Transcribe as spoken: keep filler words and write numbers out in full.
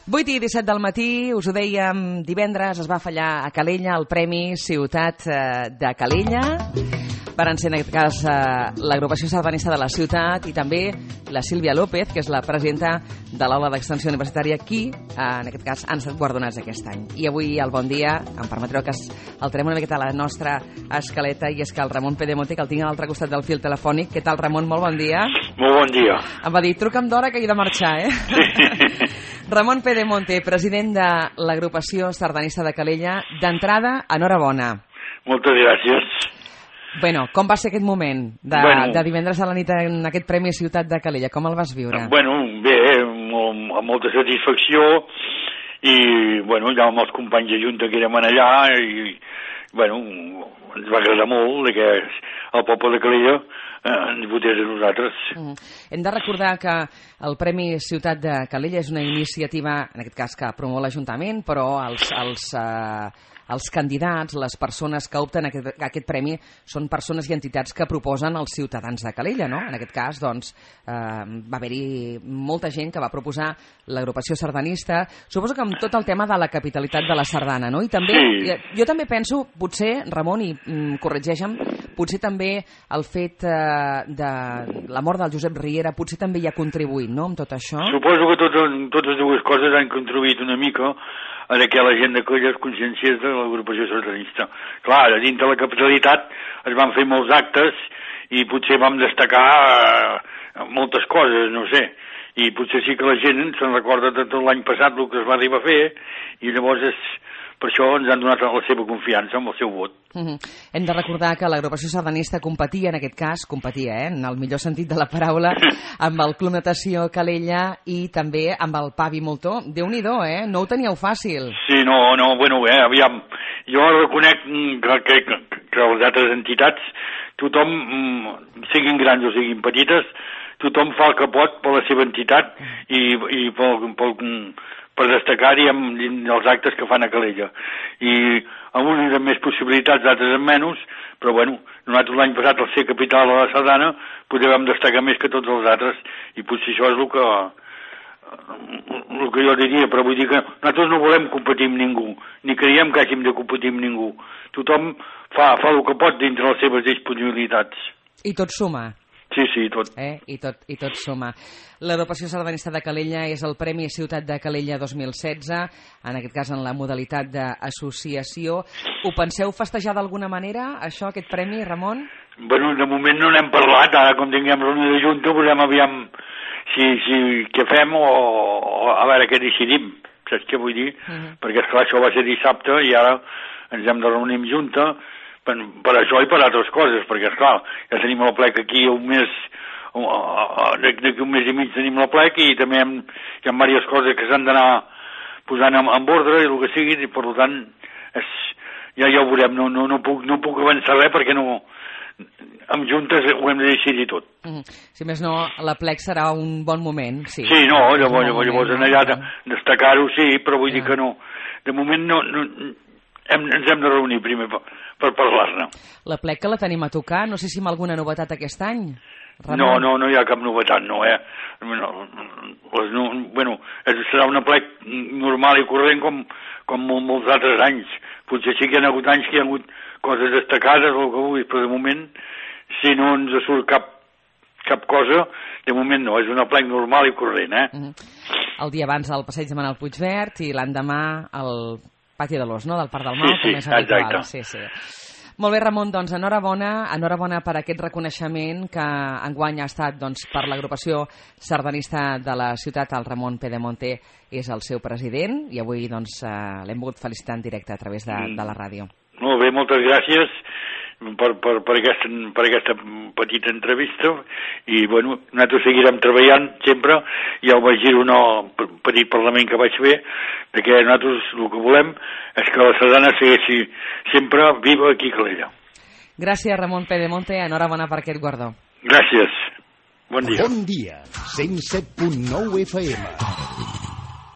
vuit i disset del matí, us ho dèiem, divendres es va fallar a Calella el Premi Ciutat de Calella. Varen ser en aquest cas l'agrupació sardanista de la ciutat i també la Sílvia López, que és la presidenta de l'Aula d'Extensió Universitària, qui en aquest cas han estat guardonats aquest any. I avui al Bon Dia em permetreu que alterem una miqueta la nostra escaleta, i és que el Ramon Pedemonte, que el tinc a l'altre costat del fil telefònic. Què tal, Ramon? Molt bon dia. Molt bon dia. Em va dir, truca'm d'hora que he de marxar, eh? Sí. Ramon Pedemonte, president de l'agrupació sardanista de Calella. D'entrada, enhorabona. Moltes gràcies. Bueno, com va ser aquest moment de, bueno, de divendres a la nit en aquest Premi Ciutat de Calella? Com el vas viure? Bueno, bé, molt, amb molta satisfacció i, bueno, ja amb els companys de Junta que érem allà i, bueno, ens va agradar molt que el poble de Calella eh, ens votés a nosaltres. Mm. Hem de recordar que el Premi Ciutat de Calella és una iniciativa, en aquest cas, que promou l'Ajuntament, però els... els eh, els candidats, les persones que opten a aquest, a aquest premi, són persones i entitats que proposen els ciutadans de Calella, no? En aquest cas, doncs, eh, va haver-hi molta gent que va proposar l'agrupació sardanista. Suposo que amb tot el tema de la capitalitat de la sardana, no? I també, sí. Jo també penso, potser, Ramon, i mm, corregeixa'm, potser també el fet eh, de la mort del Josep Riera potser també hi ha contribuït, no?, amb tot això. Suposo que tot, totes dues coses han contribuït una mica a que la gent de Calella es conscienciés de l'agrupació sardanista. Clar, a dintre de la capitalitat es van fer molts actes i potser vam destacar eh, moltes coses, no sé, i potser sí que la gent se'n recorda de tot l'any passat el que es va arribar a fer i llavors és, per això ens han donat la seva confiança amb el seu vot. Uh-huh. Hem de recordar que l'agrupació sardanista competia, en aquest cas, competia, eh, en el millor sentit de la paraula, amb el Club Natació Calella i també amb el Pavi Moltó. Déu-n'hi-do, eh? No ho teníeu fàcil. Sí, no, no, bueno, bé, aviam, jo reconec que, que, que, que les altres entitats, tothom, siguin grans o siguin petites, tothom fa el que pot per la seva entitat i, i pel, pel, per destacar-hi amb els actes que fan a Calella. I amb uns amb més possibilitats, d'altres amb menys, però bueno, nosaltres l'any passat, al ser capital de la Sardana, podem destacar més que tots els altres, i potser això és el que, el que jo diria, però vull dir que nosaltres no volem competir amb ningú, ni creiem que hàgim de competir amb ningú. Tothom fa, fa el que pot dintre les seves disponibilitats. I tot suma. Sí, sí, tot. Eh? I tot, i tot suma. L'agrupació sardanista de Calella és el Premi Ciutat de Calella dos mil setze, en aquest cas en la modalitat d'associació. Ho penseu festejar d'alguna manera, això, aquest premi, Ramon? Bueno, de moment no n'hem parlat, ara com tinguem reunió de Junta, volem aviam si, si què fem o, o a veure què decidim, saps què vull dir? Uh-huh. Perquè, esclar, això va ser dissabte i ara ens hem de reunir amb Junta, Per, per això i per altres coses, perquè, esclar, ja tenim el plec aquí un mes, d'aquí un mes i mig tenim el plec i també hem, hi ha diverses coses que s'han d'anar posant en, en ordre i el que sigui, i per tant, és, ja, ja ho veurem, no, no, no, puc, no puc avançar res perquè no, amb juntes ho hem de decidir tot. Mm. Si més no, la plec serà un bon moment, sí. Sí, no, llavors, llavors, llavors en allà de, destacar-ho sí, però vull ja. dir que no, de moment no, no hem, ens hem de reunir primer per, per parlar-ne. La plec que la tenim a tocar, no sé si amb alguna novetat aquest any, Ramon? No, no, no hi ha cap novetat, no, eh? No, pues no, bueno, serà una plec normal i corrent com, com molts altres anys. Potser sí que hi ha hagut anys que hi ha hagut coses destacades o el que vulguis, però de moment, si no ens surt cap, cap cosa, de moment no, és una plec normal i corrent, eh? Mm-hmm. El dia abans al passeig de Manel Puigverd i l'endemà al Pati de l'Os, no?, del Parc del Mal, sí, com és habitual. Sí, sí, sí. Molt bé, Ramon, doncs enhorabona, enhorabona per aquest reconeixement que enguany ha estat doncs, per l'agrupació sardanista de la ciutat. El Ramon Pedemonte és el seu president i avui doncs, l'hem volgut felicitar en directe a través de, de la ràdio. Molt bé, moltes gràcies per, per, per, aquesta, per aquesta petita entrevista i bueno, nosaltres seguirem treballant sempre. Ja ho vaig dir en el petit parlament que vaig fer, que nosaltres el que volem és que la Sardana segueixi sempre viva aquí a Calella. Gràcies, Ramon Pedemonte, enhorabona per aquest guardó. Gràcies, bon dia. Bon dia, cent set punt nou F M.